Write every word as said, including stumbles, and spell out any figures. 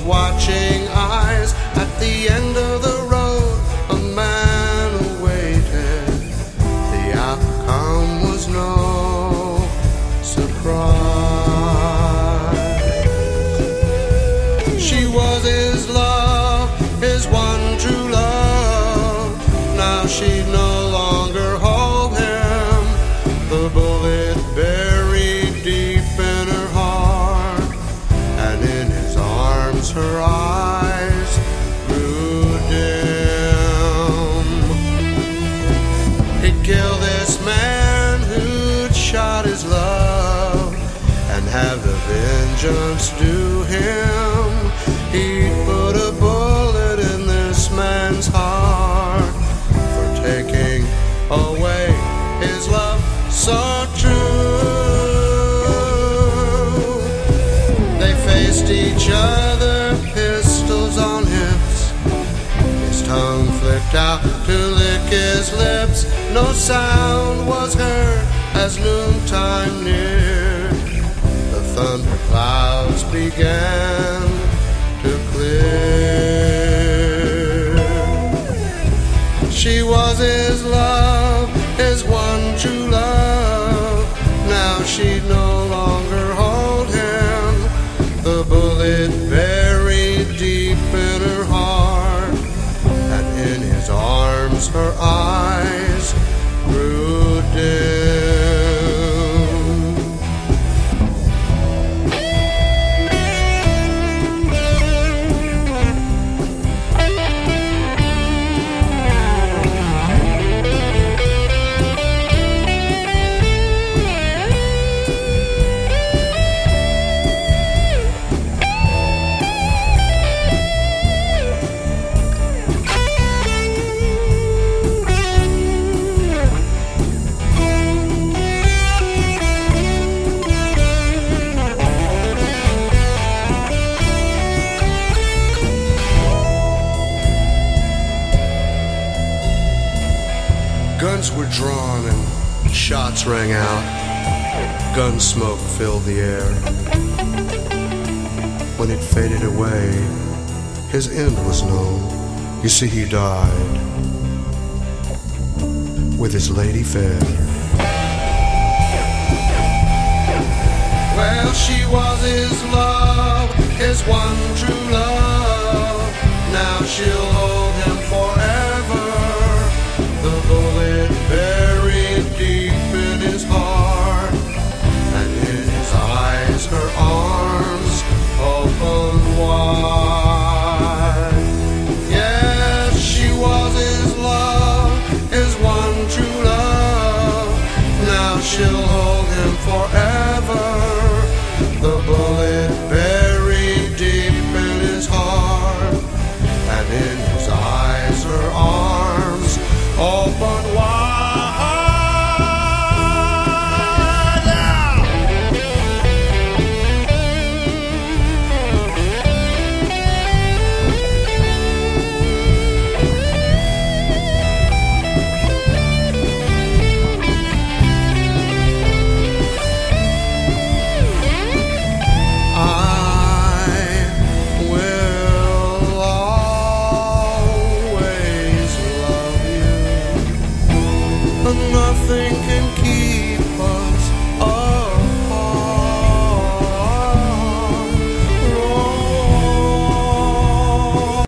watching eyes at the end of the road. A man awaited. The outcome was no surprise. She was his love, his one true love. Now she no longer hold him. The bullet buried deep in her heart, and in his arms her eyes grew dim. He'd kill this man who'd shot his love, and have the vengeance due him. He'd put a bullet in this man's heart for taking away his love so true. They faced each other, pistols on hips. His tongue flicked out to lick his lips. No sound was heard as noontime neared. The thunder clouds began to clear. She was his love, his one true love. Now she'd no longer hold him. The bullet buried deep in her heart, and in his arms her eyes grew dim. Guns were drawn and shots rang out. Gun smoke filled the air. When it faded away, his end was known. You see, he died with his lady fair. Well, she was his love.